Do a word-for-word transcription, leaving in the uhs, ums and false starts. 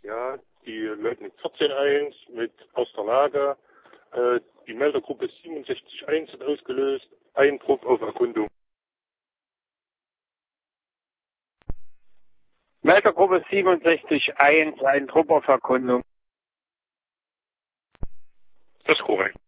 Ja, die Leutnant vierzehn eins mit aus der Lage. Äh, die Meldergruppe siebenundsechzig eins hat ausgelöst. Ein Trupp auf Erkundung. Meldergruppe siebenundsechzig eins, ein Trupp auf Erkundung. Das ist korrekt.